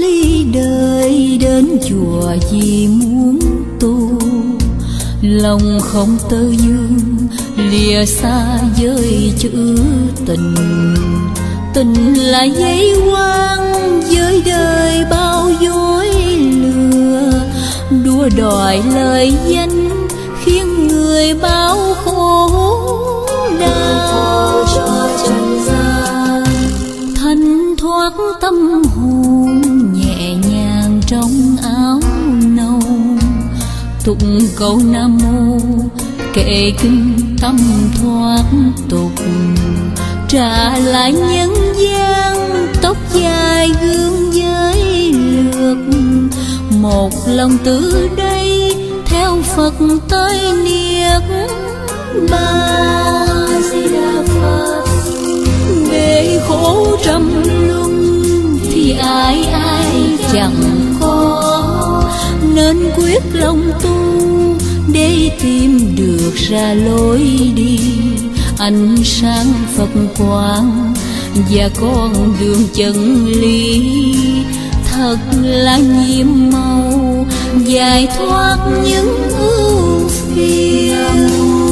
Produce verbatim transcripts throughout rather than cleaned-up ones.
ly đời đến chùa vì muốn tu, lòng không tơ vương lìa xa với chữ tình. Tình là giấy quang với đời bao dối lừa, đua đòi lời danh khiến người bao khổ đau cho trần gian. Thanh thoát tâm hồn nhẹ nhàng trong áo nâu, tụng câu nam mô kệ kinh tâm thoát tục. Trả lại nhân gian tóc dài gương với lược, một lòng từ đây theo Phật tới niết bàn. Bể khổ trăm luân thì ai ai chẳng có, nên quyết lòng tu để tìm được ra lối đi. Ánh sáng Phật quang và con đường chân lý, thật là nhiệm màu giải thoát những ưu phiền.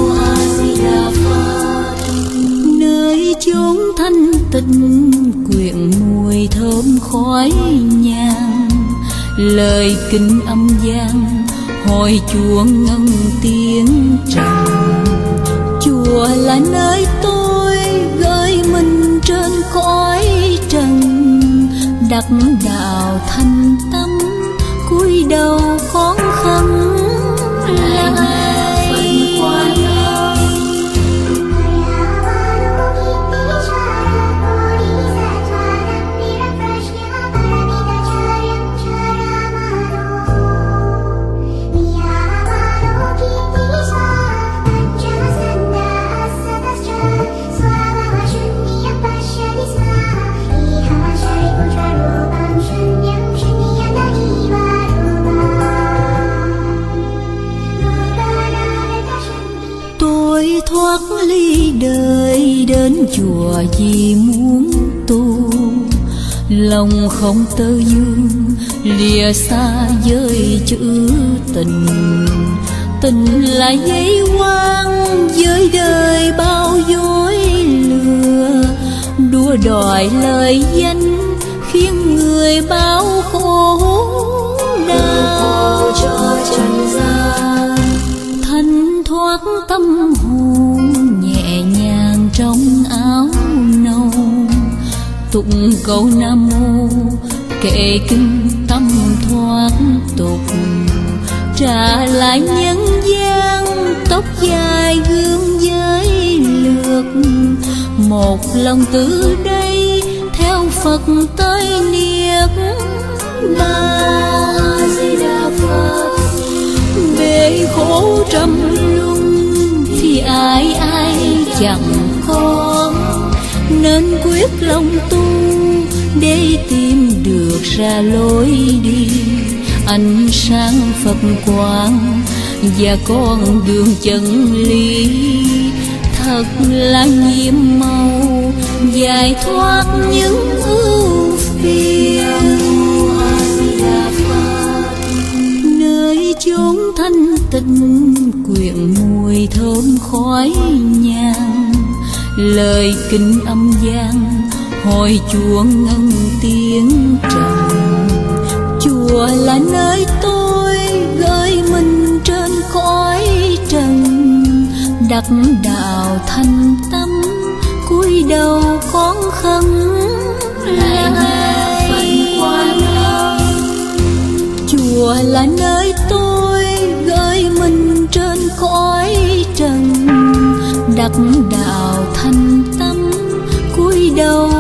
Nơi chốn thanh tịnh quyện mùi thơm khói nhang, lời kinh âm vang hồi chuông ngân tiếng trầm. Chùa là nơi tôi gửi mình trên cõi trần, đắc đạo thanh tâm cúi đầu khón khấn lại quan ơi. Thoát ly đời đến chùa vì muốn tu, lòng không tơ vương lìa xa với chữ tình. Tình là giấy quang với đời bao dối lừa, đua đòi lời danh khiến người bao khổ đau cho trần gian. Thanh thoát tâm hồn nhẹ nhàng trong áo nâu, tụng câu nam mô kệ kinh tâm thoát tục. Trả lại nhân gian tóc dài gương với lược, một lòng từ đây theo Phật tới niết bàn. Bể khổ trăm luân thì ai ai chẳng có, nên quyết lòng tu để tìm được ra lối đi. Ánh sáng Phật quang và con đường chân lý, thật là nhiệm màu giải thoát những ưu phiền. Nơi chốn thanh tịnh quyện mùi thơm khói nhang, lời kinh âm vang hồi chuông ngân tiếng trầm. Chùa là nơi tôi gửi mình trên cõi trần, đắc đạo thanh tâm cúi đầu khón khấn lại quan ơi. Chùa là nơi tôi gửi mình trên cõi trần, đắc đạo thanh tâm cúi đầu